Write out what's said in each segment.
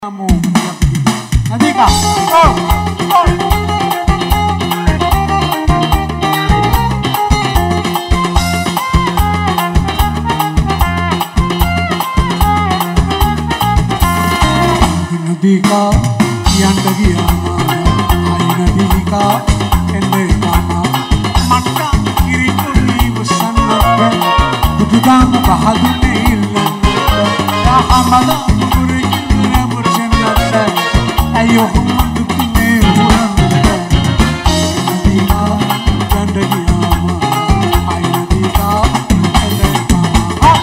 Kamu nanti kak Nadika yang dagiyama ay nadika ende kama mata kiri kuni busanna tudang bahadune illanna ya hamada muri kira burjanna ayo humdu kune uranna nadika yang dagiyama ay nadika ende kama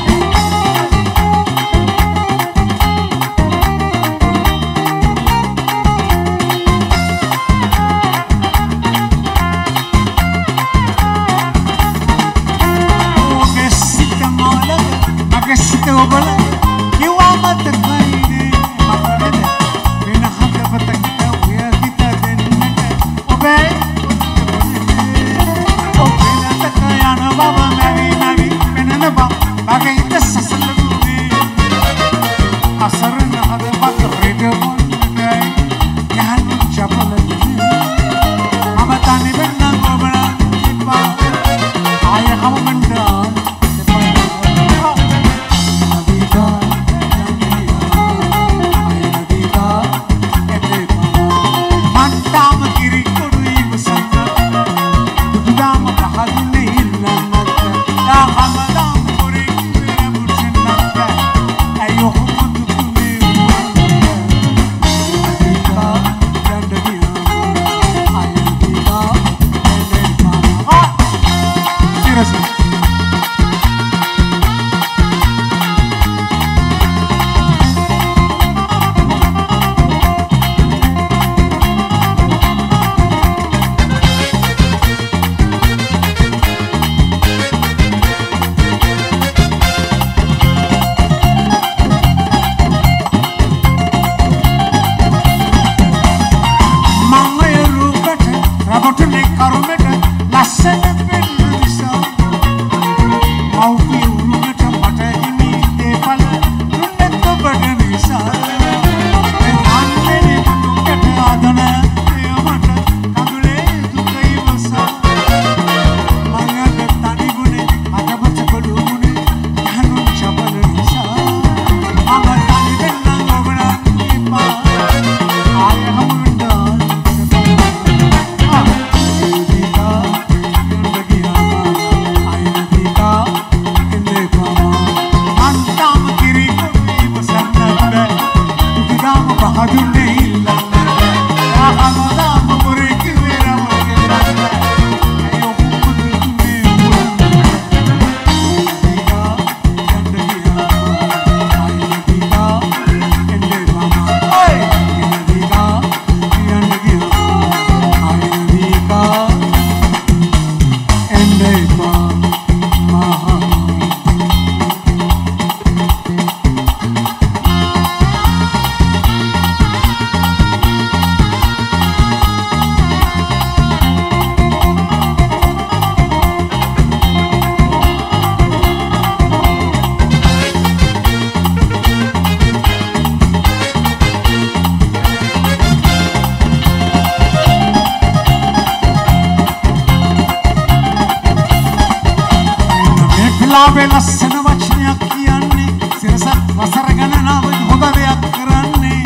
ලස්සන වචනයක් කියන්නේ සිරසක් වසර ගණනාව හොඳ දෙයක් කරන්නේ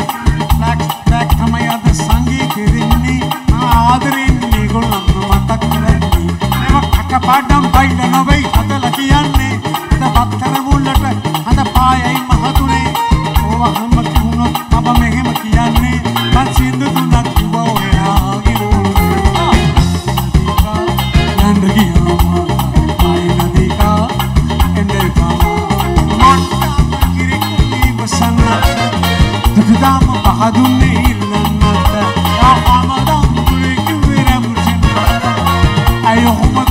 ලැක් තමයි අද සංගී කෙරෙන්නේ ආදරෙන් මේගොල්ලන් මතක් කරන්නේ මේව කටපාඩම් බයිල නොවේ හදලා කියන්නේ අද පත්තර මුල්ලට අද පායයි මහතුනේ ඕව හැම කිව්නොත් අප මෙහෙම කියන්නේ මං සින්දු තුනක් කිව්වා ඔයා ගිරුවා නන්ද ගියා Dama bahadune illanna ya hamadan kure kure burjanna ayo